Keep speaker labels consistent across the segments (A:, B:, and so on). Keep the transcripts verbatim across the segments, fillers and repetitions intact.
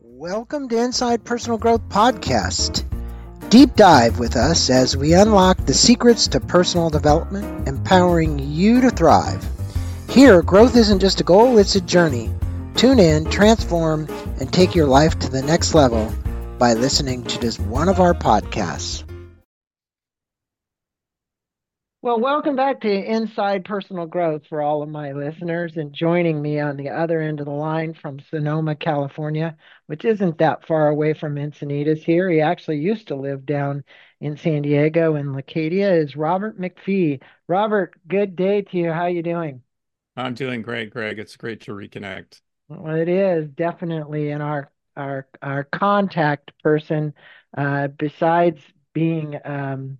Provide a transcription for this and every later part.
A: Welcome to Inside Personal Growth Podcast. Deep dive with us as we unlock the secrets to personal development, empowering you to thrive. Here, growth isn't just a goal, it's a journey. Tune in, transform, and take your life to the next level by listening to just one of our podcasts. Well, welcome back to Inside Personal Growth for all of my listeners, and joining me on the other end of the line from Sonoma, California, which isn't that far away from Encinitas here. He actually used to live down in San Diego in Leucadia, is Robert McPhee. Robert, good day to you. How you doing?
B: I'm doing great, Greg. It's great to reconnect.
A: Well, it is definitely in our our our contact person, uh, besides being um,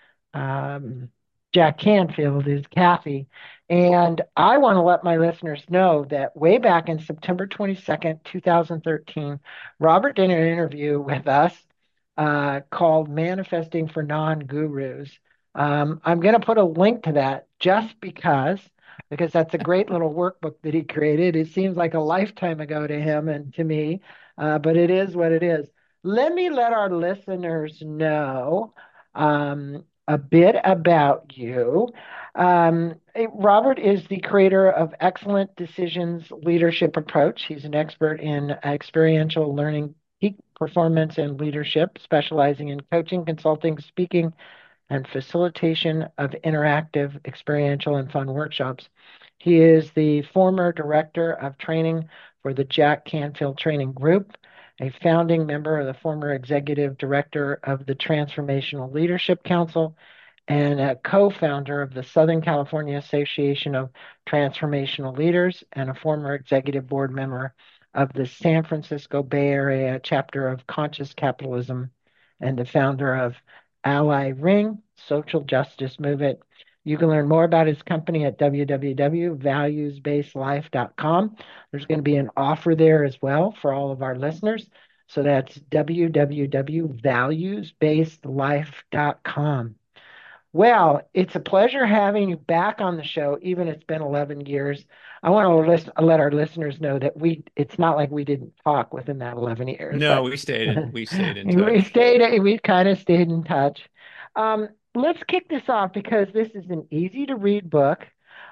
A: um, Jack Canfield is Kathy. And I want to let my listeners know that way back in September twenty-second, two thousand thirteen, Robert did an interview with us uh, called Manifesting for Non-Gurus. Um, I'm going to put a link to that just because, because that's a great little workbook that he created. It seems like a lifetime ago to him and to me, uh, but it is what it is. Let me let our listeners know um, a bit about you. Um, eh, Robert is the creator of Excellent Decisions Leadership Approach. He's an expert in experiential learning, peak performance, and leadership, specializing in coaching, consulting, speaking, and facilitation of interactive, experiential, and fun workshops. He is the former director of training for the Jack Canfield Training Group, a founding member of the former executive director of the Transformational Leadership Council, and a co-founder of the Southern California Association of Transformational Leaders, and a former executive board member of the San Francisco Bay Area chapter of Conscious Capitalism, and the founder of Ally Ring Social Justice Movement. You can learn more about his company at w w w dot values based life dot com. There's going to be an offer there as well for all of our listeners. So that's w w w dot values based life dot com. Well, it's a pleasure having you back on the show, even it's been eleven years. I want to list, let our listeners know that we it's not like we didn't talk within that eleven years,
B: No,
A: but
B: we stayed in, we stayed in
A: we
B: touch.
A: stayed we kind of stayed in touch. Um, let's kick this off because this is an easy to read book.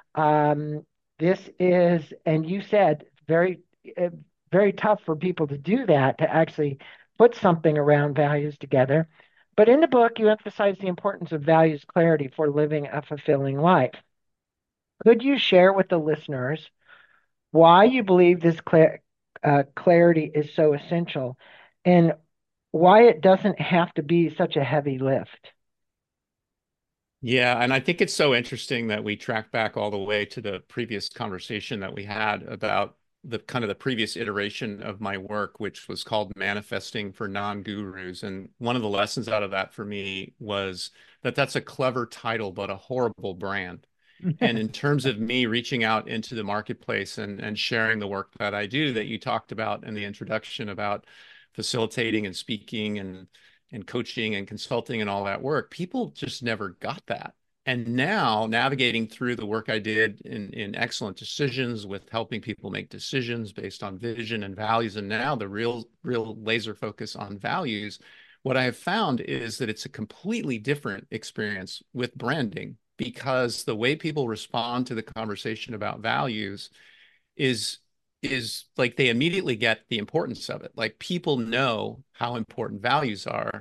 A: Um, this is, and you said very uh, very tough for people to do that, to actually put something around values together. But in the book, you emphasize the importance of values clarity for living a fulfilling life. Could you share with the listeners why you believe this cla- uh, clarity is so essential and why it doesn't have to be such a heavy lift?
B: Yeah, and I think it's so interesting that we track back all the way to the previous conversation that we had about the kind of the previous iteration of my work, which was called Manifesting for Non-Gurus. And one of the lessons out of that for me was that that's a clever title, but a horrible brand. And in terms of me reaching out into the marketplace and, and sharing the work that I do that you talked about in the introduction about facilitating and speaking and and coaching and consulting and all that work, people just never got that. And now navigating through the work I did in, in excellent decisions with helping people make decisions based on vision and values, and now the real, real laser focus on values, what I have found is that it's a completely different experience with branding because the way people respond to the conversation about values is is like they immediately get the importance of it. Like people know how important values are.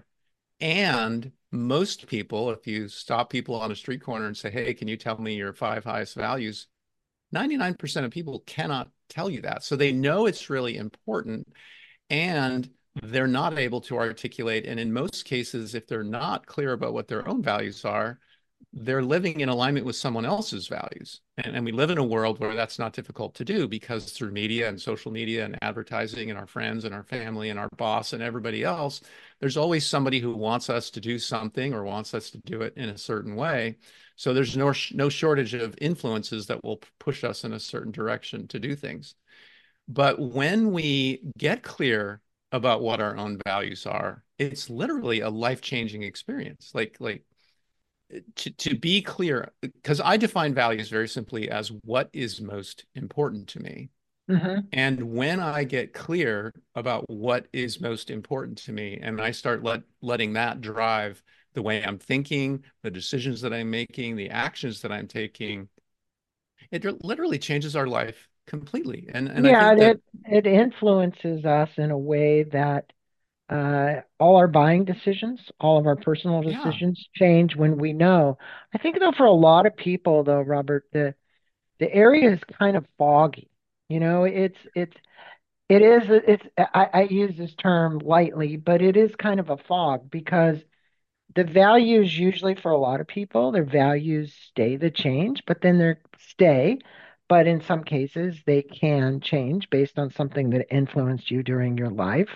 B: And most people, if you stop people on a street corner and say, hey, can you tell me your five highest values? ninety-nine percent of people cannot tell you that. So they know it's really important and they're not able to articulate. And in most cases, if they're not clear about what their own values are, they're living in alignment with someone else's values. And, and we live in a world where that's not difficult to do because through media and social media and advertising and our friends and our family and our boss and everybody else, there's always somebody who wants us to do something or wants us to do it in a certain way. So there's no, no shortage of influences that will push us in a certain direction to do things. But when we get clear about what our own values are, it's literally a life-changing experience. Like, like to, to be clear, because I define values very simply as what is most important to me.
A: Hmm.
B: And when I get clear about what is most important to me, and I start let, letting that drive the way I'm thinking, the decisions that I'm making, the actions that I'm taking, it literally changes our life completely. And and I
A: Yeah,
B: think
A: and
B: that,
A: it it influences us in a way that uh, all our buying decisions, all of our personal
B: yeah,
A: decisions change when we know. I think though for a lot of people though, Robert, the the area is kind of foggy. You know, it's it's it is it's I, I use this term lightly, but it is kind of a fog because the values usually for a lot of people, their values stay the change, but then they're stay. But in some cases, they can change based on something that influenced you during your life.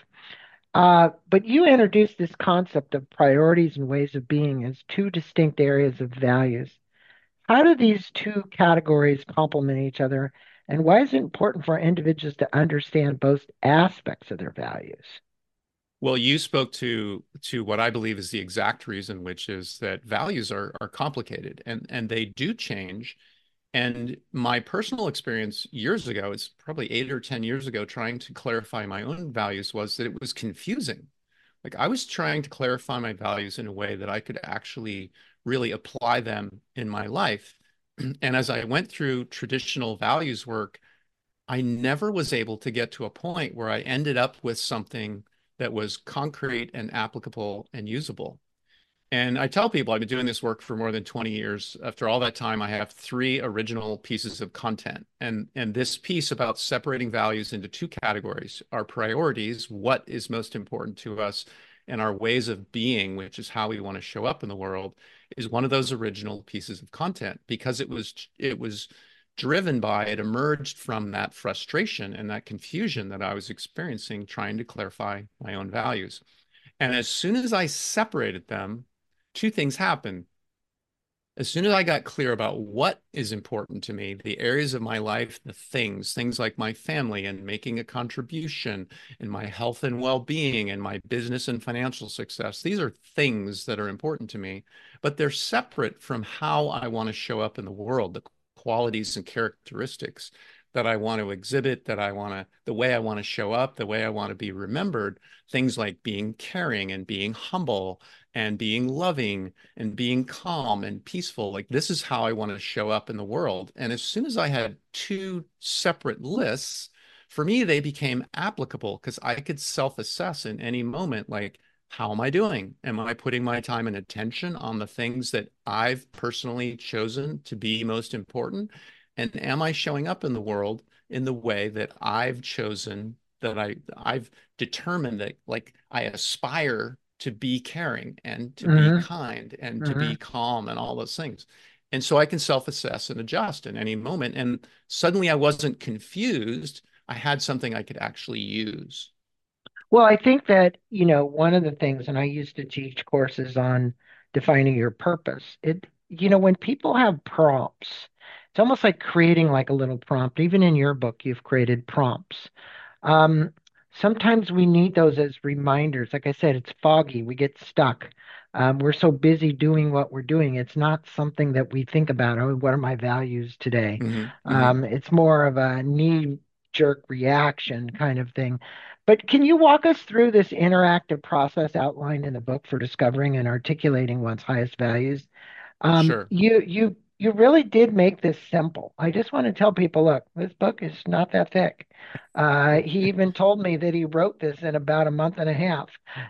A: Uh, but you introduced this concept of priorities and ways of being as two distinct areas of values. How do these two categories complement each other? And why is it important for individuals to understand both aspects of their values?
B: well, you spoke to to what I believe is the exact reason, which is that values are are complicated and and they do change. And my personal experience years ago, it's probably eight or ten years ago, trying to clarify my own values was that it was confusing. Like I was trying to clarify my values in a way that I could actually really apply them in my life. And as I went through traditional values work, I never was able to get to a point where I ended up with something that was concrete and applicable and usable. And I tell people I've been doing this work for more than twenty years. After all that time, I have three original pieces of content. And, and this piece about separating values into two categories, our priorities, what is most important to us, and our ways of being, which is how we want to show up in the world, is one of those original pieces of content because it was it was driven by, it emerged from that frustration and that confusion that I was experiencing trying to clarify my own values. And as soon as I separated them, two things happened. As soon as I got clear about what is important to me, the areas of my life, the things, things like my family and making a contribution and my health and well-being and my business and financial success, these are things that are important to me, but they're separate from how I want to show up in the world, the qualities and characteristics that I want to exhibit, that I want to, the way I want to show up, the way I want to be remembered, things like being caring and being humble and being loving and being calm and peaceful. Like this is how I want to show up in the world. And as soon as I had two separate lists, for me, they became applicable because I could self-assess in any moment, like, how am I doing? Am I putting my time and attention on the things that I've personally chosen to be most important? And am I showing up in the world in the way that I've chosen, that I I've determined that like I aspire to be caring and to be
A: Hmm.
B: kind and to
A: Hmm.
B: be calm and all those things. And so I can self-assess and adjust in any moment. And suddenly I wasn't confused. I had something I could actually use.
A: Well, I think that, you know, one of the things, and I used to teach courses on defining your purpose. It, you know, when people have prompts, it's almost like creating like a little prompt. Even in your book, you've created prompts. Um, Sometimes we need those as reminders. Like I said, it's foggy. We get stuck. Um, we're so busy doing what we're doing. It's not something that we think about. Oh, what are my values today?
B: Hmm. Hmm.
A: Um, it's more of a knee-jerk reaction kind of thing. But can you walk us through this interactive process outlined in the book for discovering and articulating one's highest values? Um,
B: Sure.
A: you you you really did make this simple. I just want to tell people, look, this book is not that thick. Uh, he even told me that he wrote this in about a month and a half.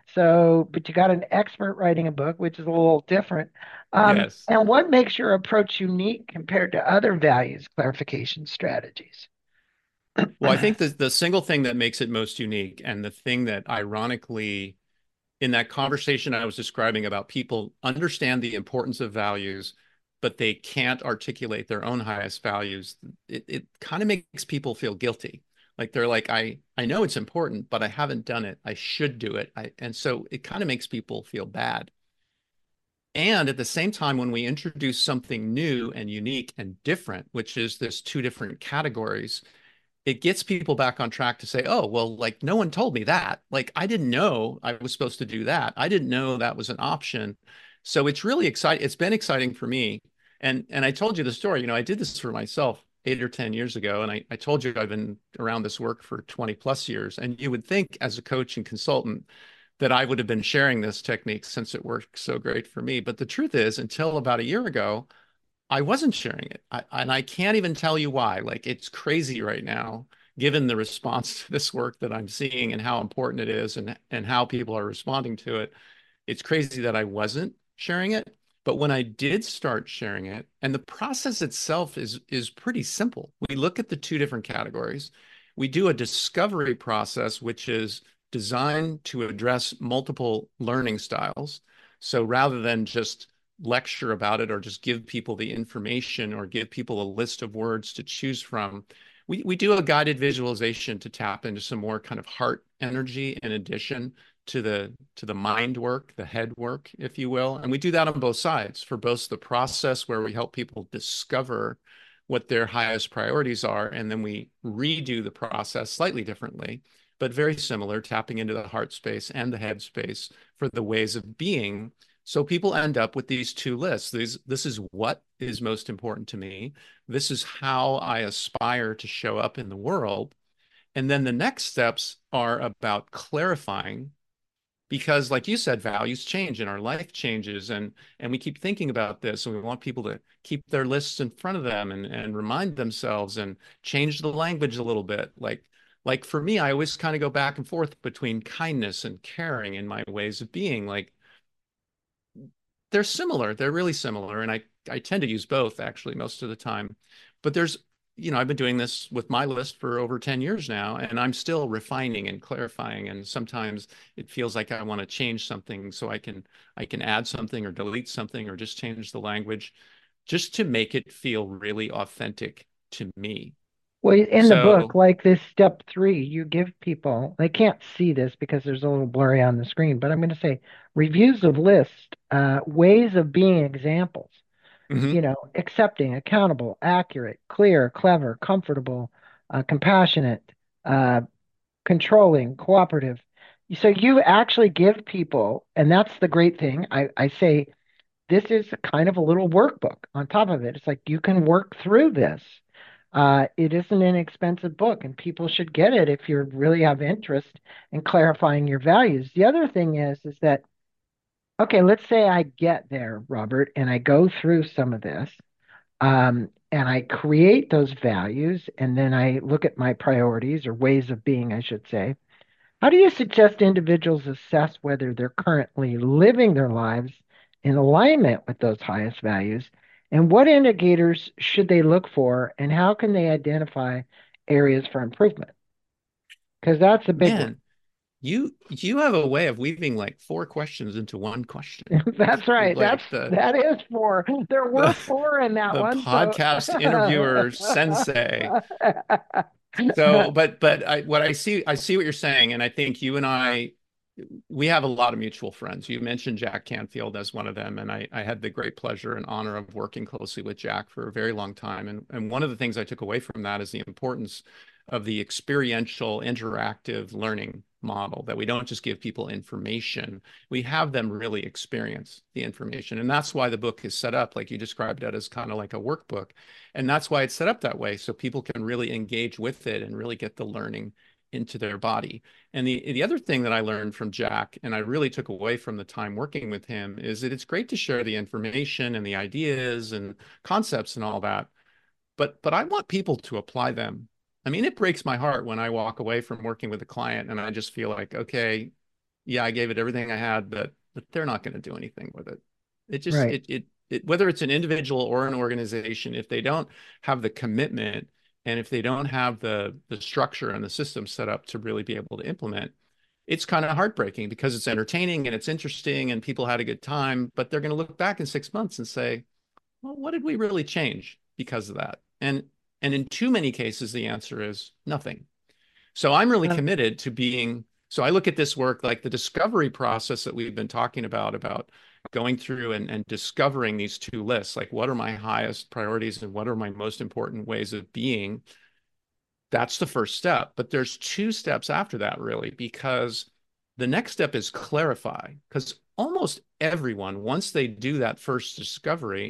A: So, but you got an expert writing a book, which is a little different. Um,
B: Yes.
A: and what makes your approach unique compared to other values clarification strategies?
B: Well, I think the the single thing that makes it most unique and the thing that ironically in that conversation I was describing about people understand the importance of values, but they can't articulate their own highest values. It, it kind of makes people feel guilty. Like they're like, I, I know it's important, but I haven't done it. I should do it. I, and so it kind of makes people feel bad. And at the same time, when we introduce something new and unique and different, which is this two different categories, it gets people back on track to say, oh, well, like no one told me that. Like I didn't know I was supposed to do that. I didn't know that was an option. So it's really exciting. It's been exciting for me. And and I told you the story, you know, I did this for myself. eight or ten years ago. And I, I told you I've been around this work for twenty plus years. And you would think as a coach and consultant that I would have been sharing this technique since it worked so great for me. But the truth is, until about a year ago, I wasn't sharing it. I, and I can't even tell you why. Like, it's crazy right now, given the response to this work that I'm seeing and how important it is and, and how people are responding to it. It's crazy that I wasn't sharing it. But when I did start sharing it, and the process itself is, is pretty simple. We look at the two different categories. We do a discovery process, which is designed to address multiple learning styles. So rather than just lecture about it or just give people the information or give people a list of words to choose from, we, we do a guided visualization to tap into some more kind of heart energy in addition to the to the mind work, the head work, if you will. And we do that on both sides for both the process where we help people discover what their highest priorities are, and then we redo the process slightly differently, but very similar, tapping into the heart space and the head space for the ways of being. So people end up with these two lists. These, this is what is most important to me. This is how I aspire to show up in the world. And then the next steps are about clarifying, because like you said, values change and our life changes, and and we keep thinking about this, and we want people to keep their lists in front of them and and remind themselves and change the language a little bit. Like like for me, I always kind of go back and forth between kindness and caring in my ways of being. Like, they're similar, they're really similar, and I I tend to use both actually most of the time. But there's, you know, I've been doing this with my list for over ten years now, and I'm still refining and clarifying. And sometimes it feels like I want to change something, so I can I can add something or delete something or just change the language just to make it feel really authentic to me.
A: Well, in the book,
B: So,
A: like this step three, you give people, they can't see this because there's a little blurry on the screen, but I'm going to say reviews of lists, uh, ways of being examples, you
B: mhm.
A: know, accepting, accountable, accurate, clear, clever, comfortable, uh, compassionate, uh, controlling, cooperative. So you actually give people, and that's the great thing. I, I say this is kind of a little workbook on top of it. It's like you can work through this. Uh, it is an inexpensive book, and people should get it if you really have interest in clarifying your values. The other thing is, is that okay, let's say I get there, Robert, and I go through some of this, um, and I create those values, and then I look at my priorities or ways of being, I should say. How do you suggest individuals assess whether they're currently living their lives in alignment with those highest values? And what indicators should they look for? And how can they identify areas for improvement? Because that's a big one.
B: Man, you you have a way of weaving like four questions into one question.
A: That's right. That's
B: Like the
A: that is four. There were
B: the
A: four in that
B: the
A: one. So
B: podcast interviewer sensei. So, but but I what I see I see what you're saying, and I think you and I, we have a lot of mutual friends. You mentioned Jack Canfield as one of them, and I I had the great pleasure and honor of working closely with Jack for a very long time. And and one of the things I took away from that is the importance of the experiential, interactive learning model, that we don't just give people information, we have them really experience the information. And that's why the book is set up like you described it, as kind of like a workbook. And that's why it's set up that way, so people can really engage with it and really get the learning into their body. And the the other thing that I learned from Jack, and I really took away from the time working with him, is that it's great to share the information and the ideas and concepts and all that, but but I want people to apply them. I mean, it breaks my heart when I walk away from working with a client and I just feel like, okay, yeah, I gave it everything I had, but but they're not going to do anything with it. It just
A: right.
B: it, it it whether it's an individual or an organization, if they don't have the commitment and if they don't have the the structure and the system set up to really be able to implement, it's kind of heartbreaking, because it's entertaining and it's interesting and people had a good time, but they're going to look back in six months and say, well, what did we really change because of that? And and in too many cases, the answer is nothing. So I'm really
A: Uh,
B: committed to being, so I look at this work like the discovery process that we've been talking about, about going through and, and discovering these two lists, like what are my highest priorities and what are my most important ways of being. That's the first step. But there's two steps after that, really, because the next step is clarify. Because almost everyone, once they do that first discovery,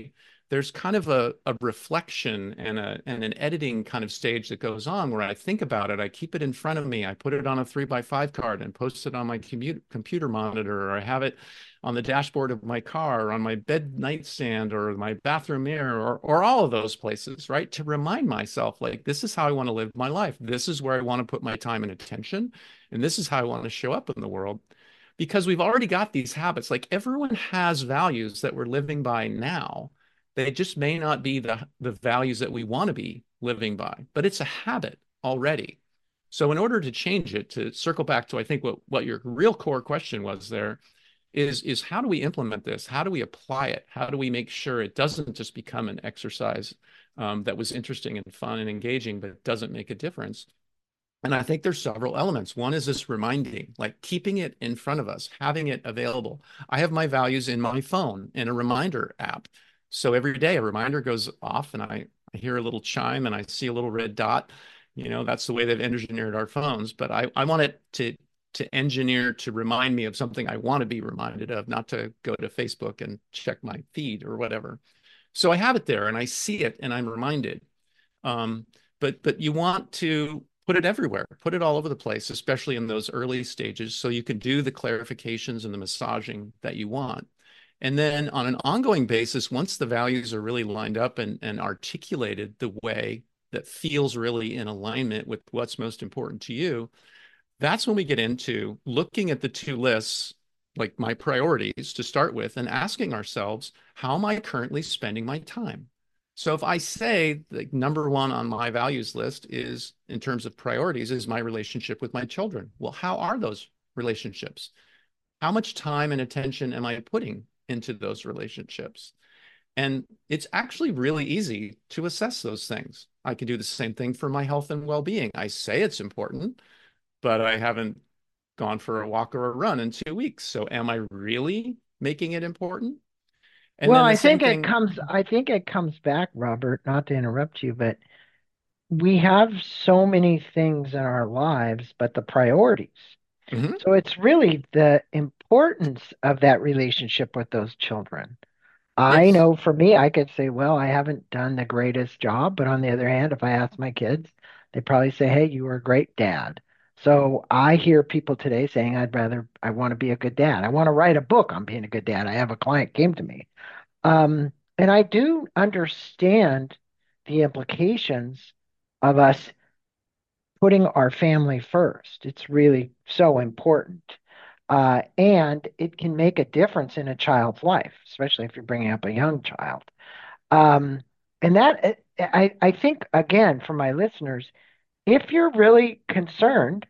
B: there's kind of a, a reflection and a and an editing kind of stage that goes on where I think about it. I keep it in front of me. I put it on a three by five card and post it on my commute, computer monitor, or I have it on the dashboard of my car, or on my bed nightstand, or my bathroom mirror, or or all of those places, right? To remind myself, like, this is how I want to live my life. This is where I want to put my time and attention, and this is how I want to show up in the world. Because we've already got these habits. Like, everyone has values that we're living by now. They just may not be the, the values that we want to be living by, but it's a habit already. So in order to change it, to circle back to, I think, what, what your real core question was there is, is how do we implement this? How do we apply it? How do we make sure it doesn't just become an exercise um, that was interesting and fun and engaging, but it doesn't make a difference? And I think there's several elements. One is this reminding, like keeping it in front of us, having it available. I have my values in my phone in a reminder app. So every day a reminder goes off and I, I hear a little chime and I see a little red dot. You know, that's the way they've engineered our phones. But I, I want it to, to engineer to remind me of something I want to be reminded of, not to go to Facebook and check my feed or whatever. So I have it there and I see it and I'm reminded. Um, but but you want to put it everywhere, put it all over the place, especially in those early stages, so you can do the clarifications and the massaging that you want. And then on an ongoing basis, once the values are really lined up and, and articulated the way that feels really in alignment with what's most important to you, that's when we get into looking at the two lists, like my priorities to start with, and asking ourselves, how am I currently spending my time? So if I say the number one on my values list is, in terms of priorities, is my relationship with my children. Well, how are those relationships? How much time and attention am I putting into those relationships? And it's actually really easy to assess those things. I can do the same thing for my health and well-being. I say it's important, but I haven't gone for a walk or a run in two weeks. So am I really making it important? And
A: Well,
B: then the
A: I
B: same
A: think it
B: thing.
A: comes I think it comes back, Robert, not to interrupt you, but we have so many things in our lives, but the priorities.
B: Mhm.
A: So it's really the importance of that relationship with those children. I
B: Yes.
A: know for me, I could say, well, I haven't done the greatest job, but on the other hand, if I ask my kids, they probably say, hey, you were a great dad. So I hear people today saying, I'd rather, I want to be a good dad. I want to write a book on being a good dad. I have a client came to me. Um, and I do understand the implications of us putting our family first. It's really so important. Uh, and it can make a difference in a child's life, especially if you're bringing up a young child. Um, and that, I, I think, again, for my listeners, if you're really concerned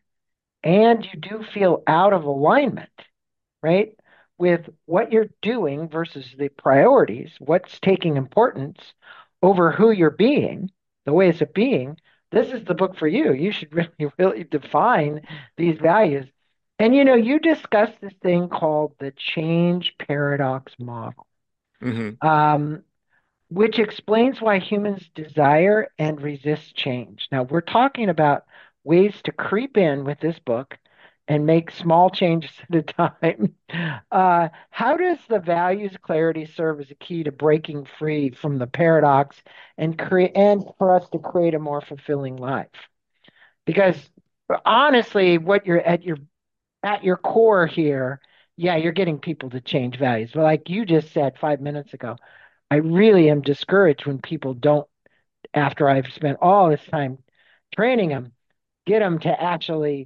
A: and you do feel out of alignment, right, with what you're doing versus the priorities, what's taking importance over who you're being, the ways of being, this is the book for you. You should really, really define these values. And you know, you discussed this thing called the change paradox model.
B: Hmm.
A: Um, which explains why humans desire and resist change. Now, we're talking about ways to creep in with this book and make small changes at a time. Uh, how does the values clarity serve as a key to breaking free from the paradox and create and for us to create a more fulfilling life? Because honestly, what you're at your at your core here, yeah, you're getting people to change values. But like you just said five minutes ago, I really am discouraged when people don't, after I've spent all this time training them, get them to actually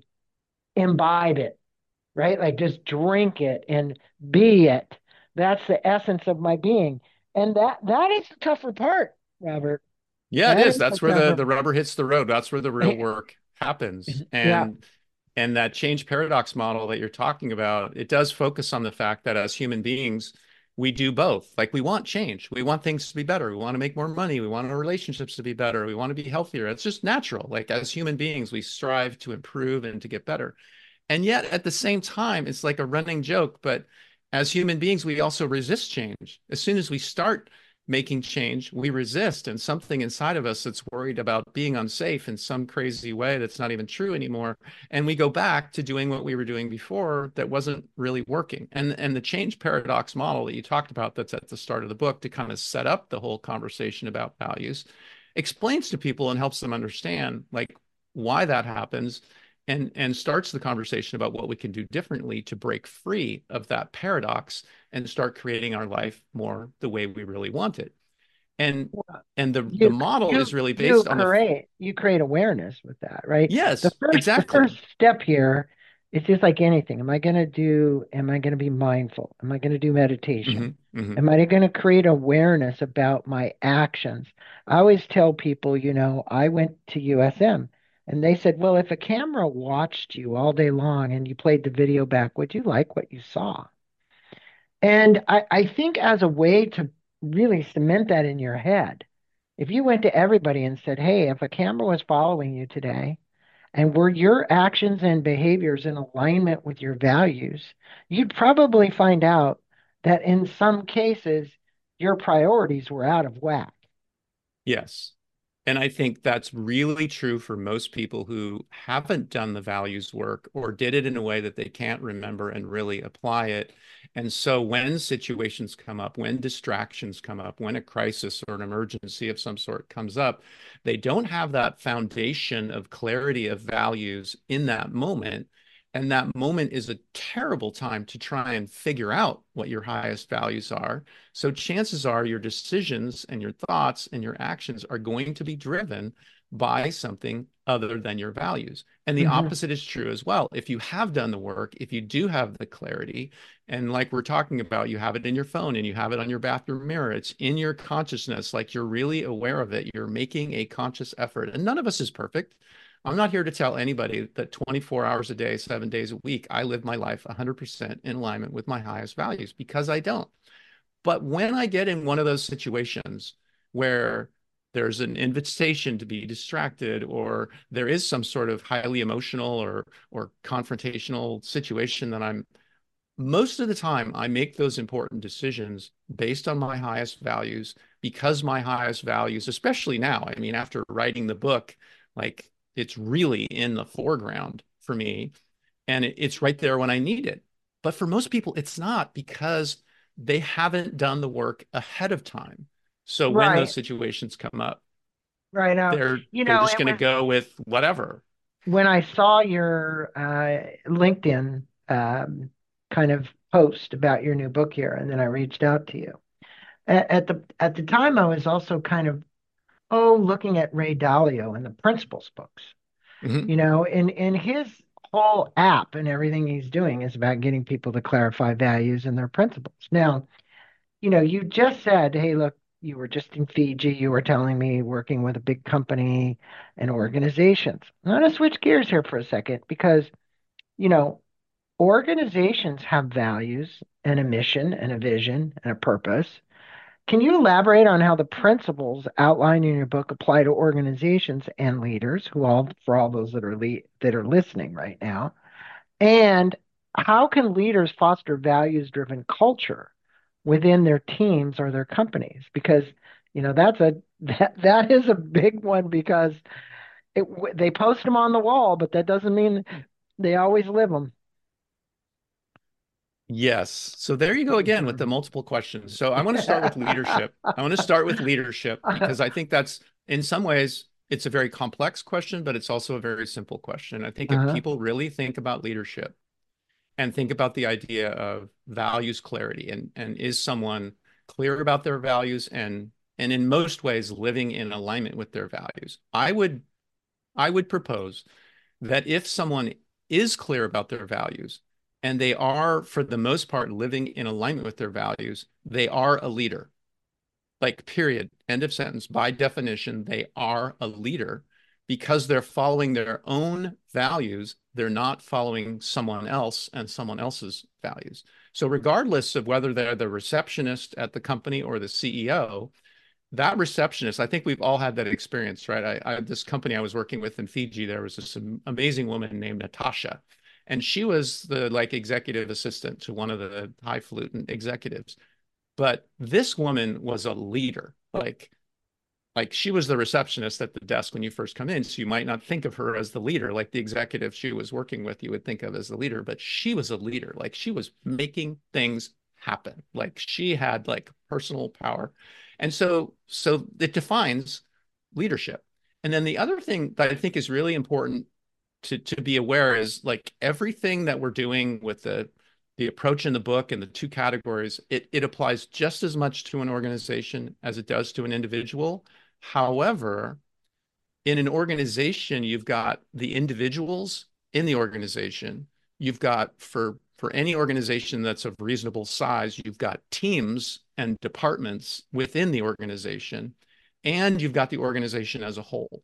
A: imbibe it, right? Like just drink it and be it. That's the essence of my being. And that that is the tougher part, Robert.
B: Yeah, it
A: That
B: is.
A: is the
B: That's where the
A: tougher
B: the rubber hits the road. That's where the real
A: part.
B: work happens.
A: Yeah.
B: And and that change paradox model that you're talking about, it does focus on the fact that as human beings, we do both. Like, we want change. We want things to be better. We want to make more money. We want our relationships to be better. We want to be healthier. It's just natural. Like, as human beings, we strive to improve and to get better. And yet at the same time, it's like a running joke, but as human beings, we also resist change. As soon as we start making change, we resist. And something inside of us that's worried about being unsafe in some crazy way that's not even true anymore. And we go back to doing what we were doing before that wasn't really working. And, and the change paradox model that you talked about that's at the start of the book to kind of set up the whole conversation about values explains to people and helps them understand like why that happens and and starts the conversation about what we can do differently to break free of that paradox and start creating our life more the way we really want it. And and the the
A: you
B: model
A: you
B: is really
A: you
B: based on the
A: create you create awareness with that, right? The
B: yes,
A: first the
B: exactly.
A: first step here is just like anything. Am I going to do, am I going to be mindful? Am I going to do
B: Hmm.
A: meditation?
B: Hmm.
A: Am I going to create awareness about my actions? I always tell people, you know, I went to U S M and they said, well, if a camera watched you all day long and you played the video back, would you like what you saw? And I, I think as a way to really cement that in your head, if you went to everybody and said, hey, if a camera was following you today and were your actions and behaviors in alignment with your values, you'd probably find out that in some cases, your priorities were out of whack.
B: Yes. And I think that's really true for most people who haven't done the values work or did it in a way that they can't remember and really apply it. And so when situations come up, when distractions come up, when a crisis or an emergency of some sort comes up, they don't have that foundation of clarity of values in that moment. And that moment is a terrible time to try and figure out what your highest values are. So chances are your decisions and your thoughts and your actions are going to be driven by something other than your values. And the
A: Hmm.
B: opposite is true as well. If you have done the work, if you do have the clarity, and like we're talking about, you have it in your phone and you have it on your bathroom mirror, it's in your consciousness, like you're really aware of it. You're making a conscious effort. And none of us is perfect. I'm not here to tell anybody that twenty-four hours a day, seven days a week, I live my life one hundred percent in alignment with my highest values because I don't. But when I get in one of those situations where there's an invitation to be distracted, or there is some sort of highly emotional or or confrontational situation that I'm most of the time I make those important decisions based on my highest values because my highest values, especially now, I mean, after writing the book, like it's really in the foreground for me and it, it's right there when I need it. But for most people, it's not because they haven't done the work ahead of time. So when those
A: Right,
B: situations come up,
A: right now.
B: they're
A: You
B: they're
A: know,
B: just
A: it
B: going to
A: was
B: go with whatever.
A: when I saw your uh, LinkedIn um, kind of post about your new book here, and then I reached out to you. At, at the at the time, I was also kind of oh looking at Ray Dalio and the Principles books.
B: Hmm.
A: You know, and and his whole app and everything he's doing is about getting people to clarify values and their principles. Now, you know, you just said, hey, look, you were just in Fiji. You were telling me working with a big company and organizations. I'm going to switch gears here for a second because, you know, organizations have values and a mission and a vision and a purpose. Can you elaborate on how the principles outlined in your book apply to organizations and leaders who all for all those that are le- that are listening right now? And how can leaders foster values-driven culture within their teams or their companies? Because, you know, that's a that that is a big one because it, they post them on the wall, but that doesn't mean they always live them.
B: Yes. So there you go again with the multiple questions. So I want to start with leadership. I want to start with leadership because I think that's in some ways it's a very complex question, but it's also a very simple question. I think if
A: Uh-huh.
B: people really think about leadership and think about the idea of values clarity and and is someone clear about their values and and in most ways living in alignment with their values, I would I would propose that if someone is clear about their values and they are, for the most part, living in alignment with their values, they are a leader. Like, period. End of sentence. By definition, they are a leader because they're following their own values. They're not following someone else and someone else's values. So, regardless of whether they're the receptionist at the company or the C E O, that receptionist, I think we've all had that experience, right? I, I this company I was working with in Fiji, there was this amazing woman named Natasha, and she was the like executive assistant to one of the highfalutin executives. But this woman was a leader. Like, like she was the receptionist at the desk when you first come in. So you might not think of her as the leader, like the executive she was working with, you would think of as the leader, but she was a leader. Like she was making things happen. Like she had like personal power. And so, so it defines leadership. And then the other thing that I think is really important to, to be aware is like everything that we're doing with the the approach in the book and the two categories, it, it applies just as much to an organization as it does to an individual. However, in an organization, you've got the individuals in the organization. You've got for for any organization that's of reasonable size, you've got teams and departments within the organization, and you've got the organization as a whole.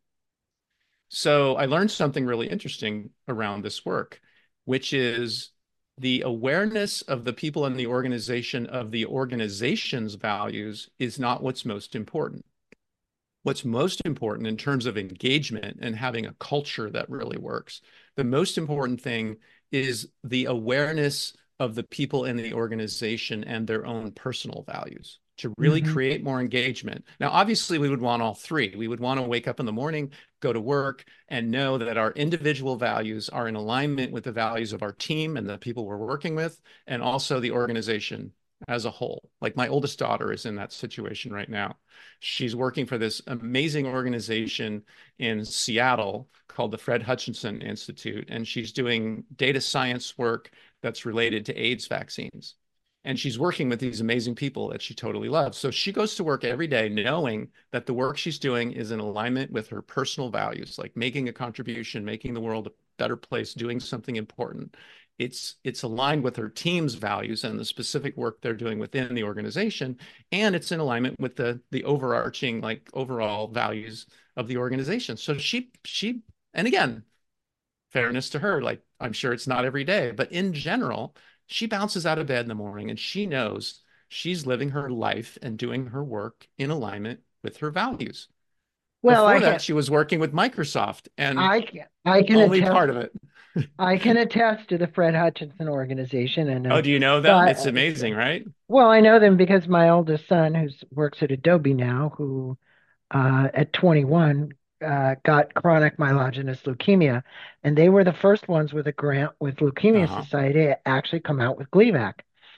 B: So I learned something really interesting around this work, which is the awareness of the people in the organization of the organization's values is not what's most important. What's most important in terms of engagement and having a culture that really works, the most important thing is the awareness of the people in the organization and their own personal values to really
A: Hmm.
B: create more engagement. Now, obviously, we would want all three. We would want to wake up in the morning, go to work, and know that our individual values are in alignment with the values of our team and the people we're working with, and also the organization as a whole. Like my oldest daughter is in that situation right now. She's working for this amazing organization in Seattle called the Fred Hutchinson Institute, and she's doing data science work that's related to AIDS vaccines. And she's working with these amazing people that she totally loves. So she goes to work every day knowing that the work she's doing is in alignment with her personal values, like making a contribution, making the world a better place, doing something important. It's it's aligned with her team's values and the specific work they're doing within the organization, and it's in alignment with the the overarching like overall values of the organization. So she she and again, fairness to her, like I'm sure it's not every day, but in general, she bounces out of bed in the morning and she knows she's living her life and doing her work in alignment with her values.
A: Well, I
B: Before
A: can
B: that, she was working with Microsoft and
A: I can I can
B: only
A: attest
B: part of it.
A: I can attest to the Fred Hutchinson organization, and
B: Oh,
A: uh,
B: do you know
A: so
B: them?
A: I,
B: It's amazing, right?
A: well, I know them because my oldest son, who works at Adobe now, who uh, at twenty-one uh, got chronic myelogenous leukemia, and they were the first ones with a grant with Leukemia
B: Uh-huh.
A: Society to actually come out with Gleevec.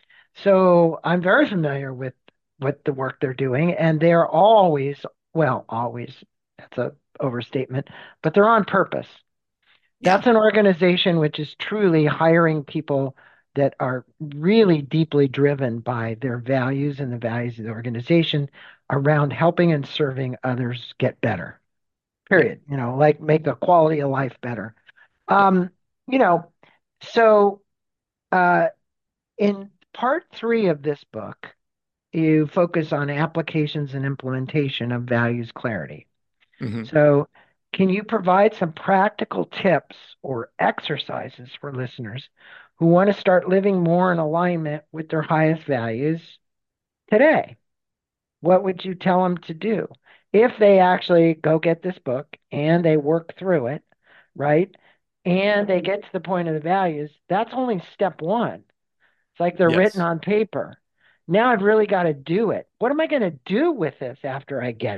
A: So I'm very familiar with with the work they're doing, and they're always, well, always, that's a overstatement, but they're on purpose.
B: Yeah.
A: That's an organization which is truly hiring people that are really deeply driven by their values and the values of the organization around helping and serving others get better.
B: Yeah.
A: Period. You know, like make the quality of life better.
B: Yeah.
A: Um, you know, so uh, in part three of this book, you focus on applications and implementation of values clarity.
B: Hmm.
A: So, can you provide some practical tips or exercises for listeners who want to start living more in alignment with their highest values today? What would you tell them to do if they actually go get this book and they work through it, right? And they get to the point of the values, that's only step one. It's like they're written
B: Yes.
A: on paper. Now I've really got to do it. What am I going to do with this after I get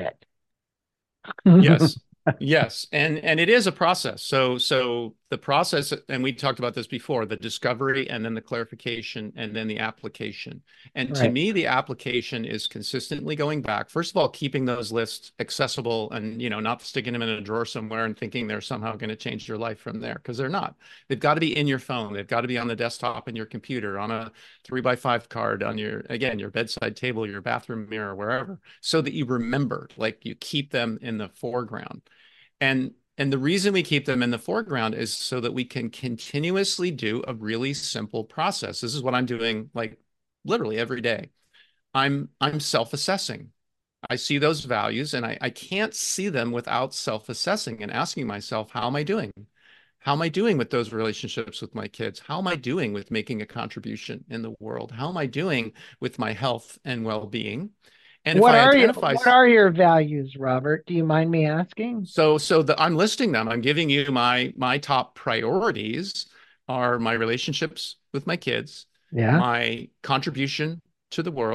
A: it?
B: Yes. Yes. And and it is a process. So so the process, and we talked about this before, the discovery and then the clarification and then the application. And to
A: Right.
B: me, the application is consistently going back. First of all, keeping those lists accessible and, you know, not sticking them in a drawer somewhere and thinking they're somehow going to change your life from there, because they're not. They've got to be in your phone. They've got to be on the desktop in your computer, on a three by five card, on your, again, your bedside table, your bathroom mirror, wherever, so that you remember, like you keep them in the foreground. And and the reason we keep them in the foreground is so that we can continuously do a really simple process. This is what I'm doing like literally every day. I'm I'm self-assessing. I see those values and I, I can't see them without self-assessing and asking myself, how am I doing? How am I doing with those relationships with my kids? How am I doing with making a contribution in the world? How am I doing with my health and well-being? And if
A: What
B: I
A: are you,
B: identify,
A: what are your values, Robert? Do you mind me asking?
B: so so the, I'm listing them. I'm giving you my my top priorities are my relationships with my kids,
A: Yeah.
B: my contribution to the world,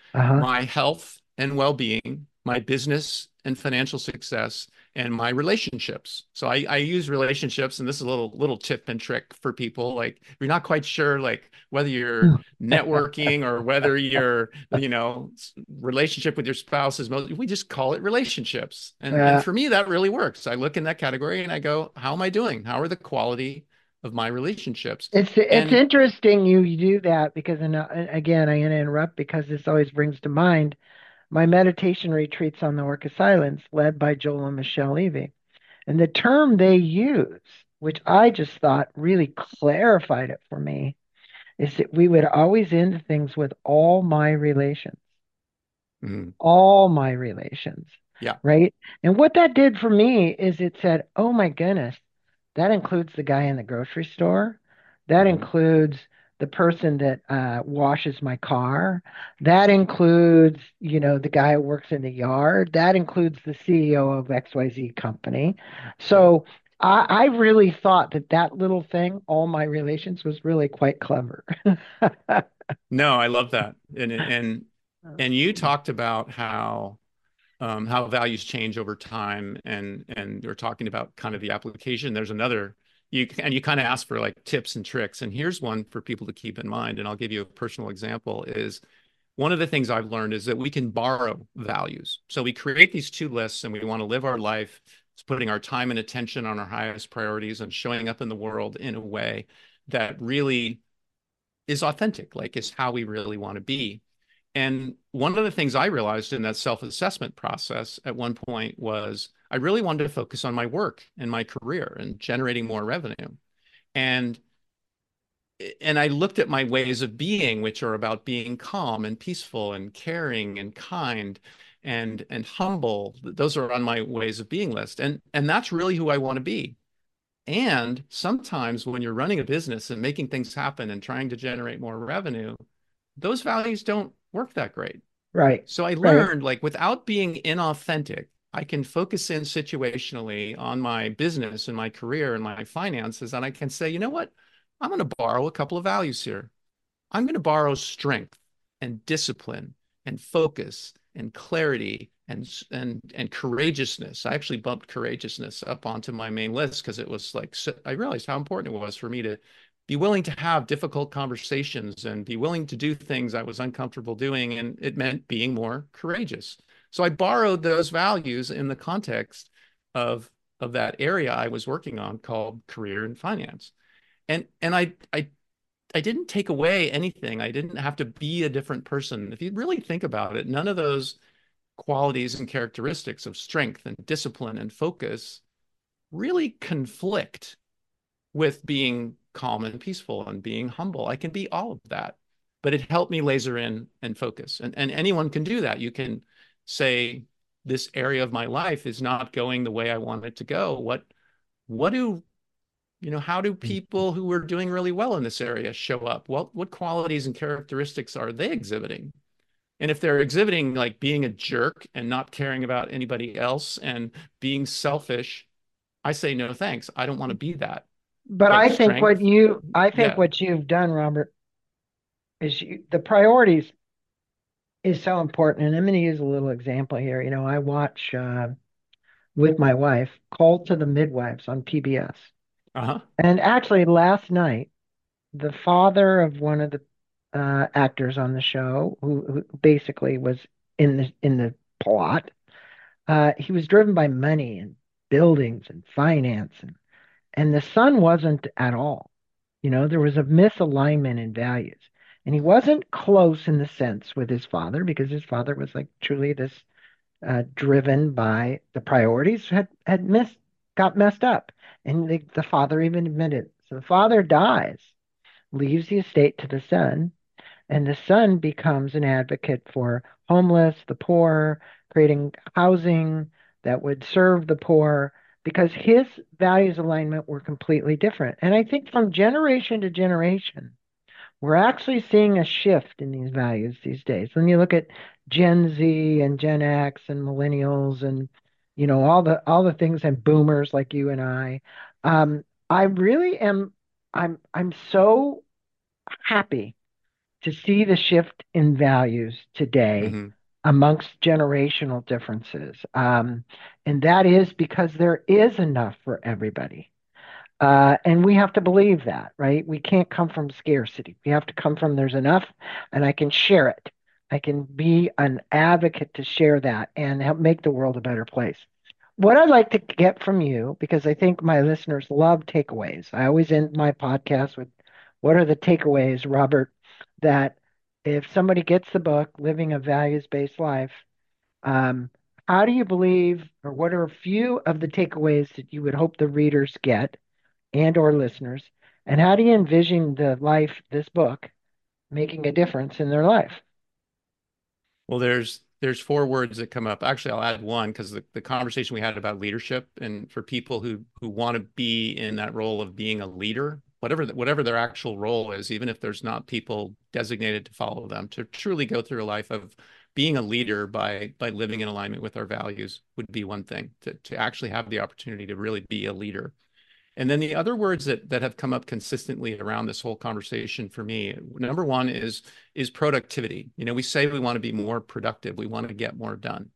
A: Uh-huh.
B: my health and well-being, my business and financial success, and my relationships. So I, I use relationships, and this is a little little tip and trick for people. Like, if you're not quite sure, like whether you're networking or whether your, you know, relationship with your spouse is most, we just call it relationships. And and
A: Yeah.
B: for me, that really works. I look in that category and I go, how am I doing? How are the quality of my relationships?
A: It's it's
B: And
A: interesting you, you do that because, and uh, again, I'm going to interrupt because this always brings to mind my meditation retreats on the Orc of Silence, led by Joel and Michelle Levy. And the term they use, which I just thought really clarified it for me, is that we would always end things with all my relations,
B: mm,
A: all my relations,
B: yeah,
A: right? And what that did for me is it said, oh my goodness, that includes the guy in the grocery store. That
B: mhm,
A: includes the person that uh, washes my car. That includes, you know, the guy who works in the yard. That includes the C E O of X Y Z company.
B: yeah.
A: So I, I really thought that that little thing, all my relations, was really quite clever.
B: No, I love that. And and and you talked about how um, how values change over time, and and you're talking about kind of the application. There's another you and you kind of ask for like tips and tricks. And here's one for people to keep in mind. And I'll give you a personal example. Is one of the things I've learned is that we can borrow values. So we create these two lists, and we want to live our life. It's putting our time and attention on our highest priorities and showing up in the world in a way that really is authentic, like is how we really want to be. And one of the things I realized in that self-assessment process at one point was I really wanted to focus on my work and my career and generating more revenue. And and I looked at my ways of being, which are about being calm and peaceful and caring and kind and and humble. Those are on my ways of being list. And and that's really who I want to be. And sometimes when you're running a business and making things happen and trying to generate more revenue, those values don't work that great.
A: Right,
B: So I
A: right.
B: learned, like, without being inauthentic, I can focus in situationally on my business and my career and my finances. And I can say, you know what? I'm going to borrow a couple of values here. I'm going to borrow strength and discipline and focus and clarity and and and courageousness. I actually bumped courageousness up onto my main list because it was like so, I realized how important it was for me to be willing to have difficult conversations and be willing to do things I was uncomfortable doing, and it meant being more courageous. So I borrowed those values in the context of of that area I was working on called career and finance. And and I I I didn't take away anything. I didn't have to be a different person. If you really think about it, none of those qualities and characteristics of strength and discipline and focus really conflict with being calm and peaceful and being humble. I can be all of that, but it helped me laser in and focus. And, and anyone can do that. You can say, this area of my life is not going the way I want it to go. What, what do you know, how do people who are doing really well in this area show up? Well, what qualities and characteristics are they exhibiting? And if they're exhibiting like being a jerk and not caring about anybody else and being selfish, I say no thanks. I don't want to be that.
A: But
B: But
A: I think what
B: strength,
A: you, I think
B: yeah.
A: what you've done, Robert, is you, the priorities is so important. And I'm going to use a little example here. You know, I watch uh, with my wife Call to the Midwives on P B S.
B: Uh-huh.
A: And actually, last night, the father of one of the uh, actors on the show, who, who basically was in the in the plot, uh, he was driven by money and buildings and finance, and and the son wasn't at all. You know, there was a misalignment in values. And he wasn't close in the sense with his father because his father was like truly this uh, driven by the priorities had had missed got messed up, and the, the father even admitted it. So the father dies, leaves the estate to the son, and the son becomes an advocate for homeless, the poor, creating housing that would serve the poor because his values alignment were completely different. And I think from generation to generation, we're actually seeing a shift in these values these days. When you look at Gen Z and Gen X and millennials and you know all the all the things and boomers like you and I, um, I really am I'm I'm so happy to see the shift in values today
B: Hmm.
A: amongst generational differences. Um, and that is because there is enough for everybody. Uh, and we have to believe that, right? We can't come from scarcity. We have to come from there's enough and I can share it. I can be an advocate to share that and help make the world a better place. What I'd like to get from you, because I think my listeners love takeaways. I always end my podcast with what are the takeaways, Robert, that if somebody gets the book, Living a Values Based Life, um, how do you believe, or what are a few of the takeaways that you would hope the readers get and or listeners, and how do you envision the life, this book, making a difference in their life?
B: Well, there's there's four words that come up. Actually, I'll add one because the, the conversation we had about leadership and for people who who want to be in that role of being a leader, whatever the, whatever their actual role is, even if there's not people designated to follow them, to truly go through a life of being a leader by by living in alignment with our values would be one thing. To to actually have the opportunity to really be a leader. And then the other words that that have come up consistently around this whole conversation for me, number one is is productivity. You know, we say we want to be more productive, we want to get more done.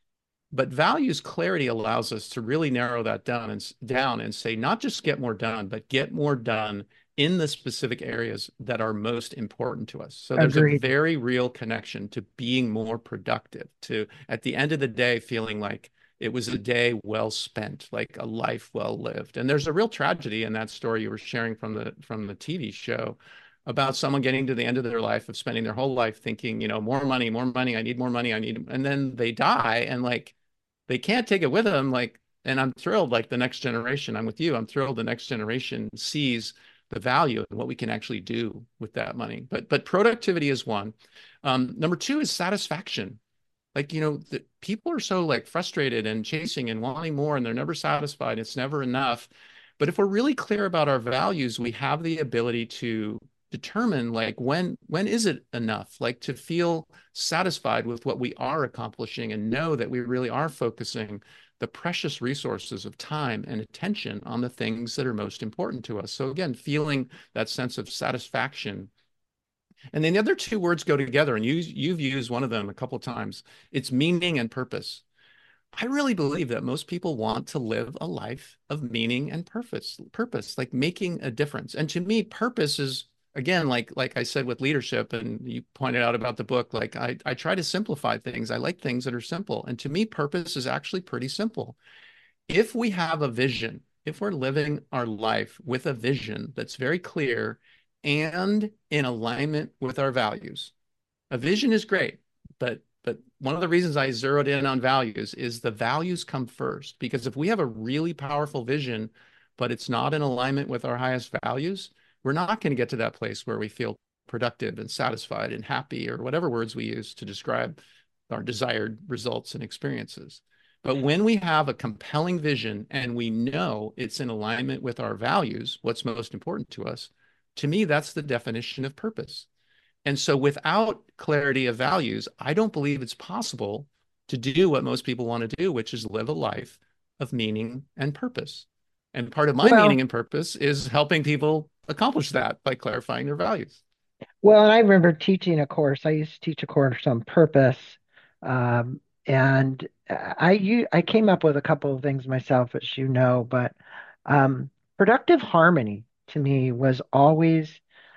B: But values clarity allows us to really narrow that down and down and say not just get more done, but get more done in the specific areas that are most important to us. So there's a
A: Agreed.
B: very real connection to being more productive, to at the end of the day feeling like it was a day well spent, like a life well lived. And there's a real tragedy in that story you were sharing from the from the T V show about someone getting to the end of their life of spending their whole life thinking, you know, more money, more money, I need more money, I need, and then they die and like they can't take it with them. Like, and I'm thrilled, like the next generation, I'm with you. I'm thrilled the next generation sees the value and what we can actually do with that money. But but productivity is one. Um, number two is satisfaction. Like, you know, the, people are so like frustrated and chasing and wanting more, and they're never satisfied. It's never enough. But if we're really clear about our values, we have the ability to determine like when when is it enough, like to feel satisfied with what we are accomplishing and know that we really are focusing the precious resources of time and attention on the things that are most important to us. So again, feeling that sense of satisfaction. And then the other two words go together, and you you've used one of them a couple of times. It's meaning and purpose. I really believe that most people want to live a life of meaning and purpose, purpose, like making a difference. And to me, purpose is again, like like I said with leadership, and you pointed out about the book, like I, I try to simplify things. I like things that are simple. And to me, purpose is actually pretty simple. If we have a vision, if we're living our life with a vision that's very clear and in alignment with our values, a vision is great, but but one of the reasons I zeroed in on values is the values come first. Because if we have a really powerful vision, but it's not in alignment with our highest values, we're not going to get to that place where we feel productive and satisfied and happy, or whatever words we use to describe our desired results and experiences. But when we have a compelling vision and we know it's in alignment with our values, what's most important to us, to me, that's the definition of purpose. And so without clarity of values, I don't believe it's possible to do what most people want to do, which is live a life of meaning and purpose. And part of my
A: Well,
B: meaning and purpose is helping people accomplish that by clarifying their values.
A: well, I remember teaching a course. I used to teach a course on purpose, um, and I u- I came up with a couple of things myself, as you know, but um, productive harmony to me was always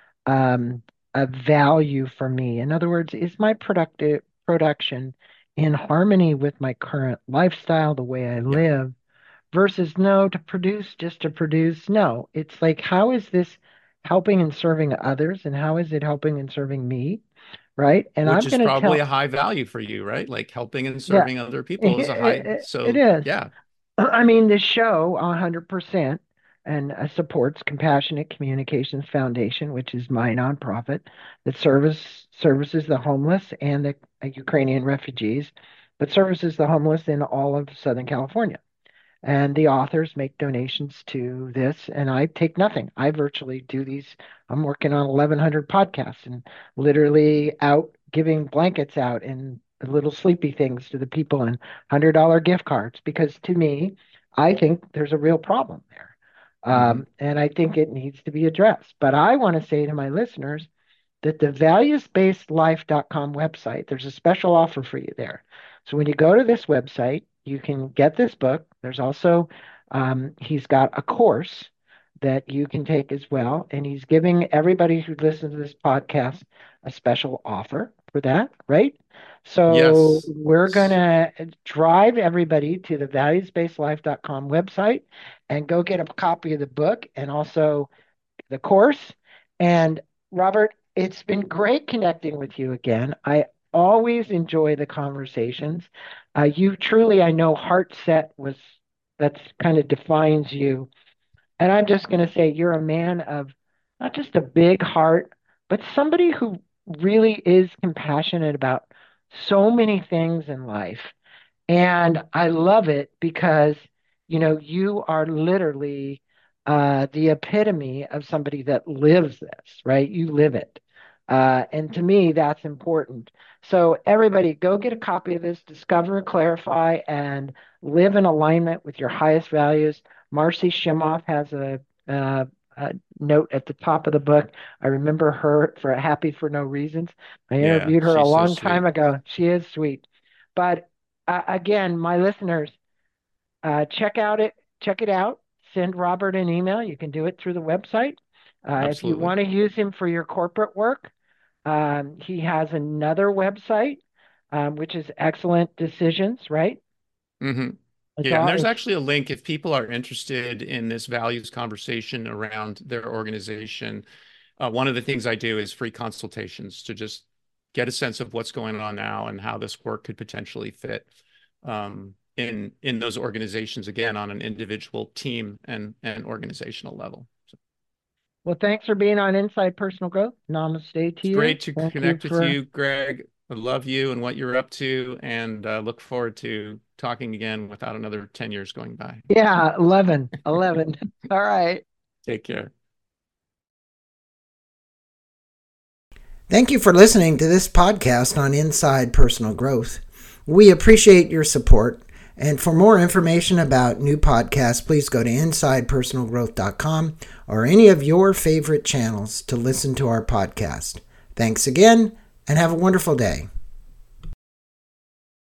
A: um, a value for me. In other words, is my productive production in harmony with my current lifestyle, the way I
B: Yep.
A: live, versus no, to produce just to produce? No, it's like, how is this helping and serving others, and how is it helping and serving me? Right. And
B: Which
A: I'm
B: is
A: going to
B: probably a
A: tell,
B: high value for you, right? Like helping and
A: yeah,
B: serving other people is a high.
A: it, it
B: So
A: is.
B: yeah.
A: I mean, the show one hundred percent and uh, supports Compassionate Communications Foundation, which is my nonprofit that service services the homeless and the uh, Ukrainian refugees, but services the homeless in all of Southern California. And the authors make donations to this, and I take nothing. I virtually do these. I'm working on eleven hundred podcasts and literally out giving blankets out and little sleepy things to the people and one hundred dollar gift cards, because to me, I think there's a real problem there.
B: Hmm.
A: Um, and I think it needs to be addressed. But I want to say to my listeners, that the values based life dot com website, there's a special offer for you there. So when you go to this website, you can get this book. There's also, um, he's got a course that you can take as well. And he's giving everybody who listens to this podcast a special offer for that, right? So
B: Yes.
A: we're going to drive everybody to the values based life dot com website and go get a copy of the book and also the course. And Robert, it's been great connecting with you again. I always enjoy the conversations. Uh, you truly, I know, heart set was that's kind of defines you. And I'm just going to say you're a man of not just a big heart, but somebody who really is compassionate about so many things in life. And I love it because, you know, you are literally uh, the epitome of somebody that lives this, right? You live it. Uh, and to me, that's important. So, everybody, go get a copy of this, discover, clarify, and live in alignment with your highest values. Marcy Shimoff has a, uh, a note at the top of the book. I remember her for Happy for No Reasons. I
B: Yeah,
A: interviewed her a
B: she's so
A: long time
B: sweet.
A: ago. She is sweet. But uh, again, my listeners, uh, check out it, check it out. Send Robert an email. You can do it through the website. Uh, if you
B: Absolutely.
A: want to use him for your corporate work, um, he has another website, um, which is Excellent Decisions, right?
B: Hmm.
A: It's
B: Yeah, and
A: all
B: there's
A: it's
B: actually a link if people are interested in this values conversation around their organization. Uh, one of the things I do is free consultations to just get a sense of what's going on now and how this work could potentially fit um, in in those organizations again on an individual team and and organizational level. So
A: well. Thanks for being on Inside Personal Growth. Namaste to
B: it's
A: you.
B: great to
A: Thank you
B: connect with
A: for
B: you, Greg. I love you and what you're up to, and uh, look forward to talking again without another ten years going by.
A: yeah, eleven, eleven. All right.
B: Take care.
C: Thank you for listening to this podcast on Inside Personal Growth. We appreciate your support. And for more information about new podcasts, please go to inside personal growth dot com or any of your favorite channels to listen to our podcast. Thanks again, and have a wonderful day.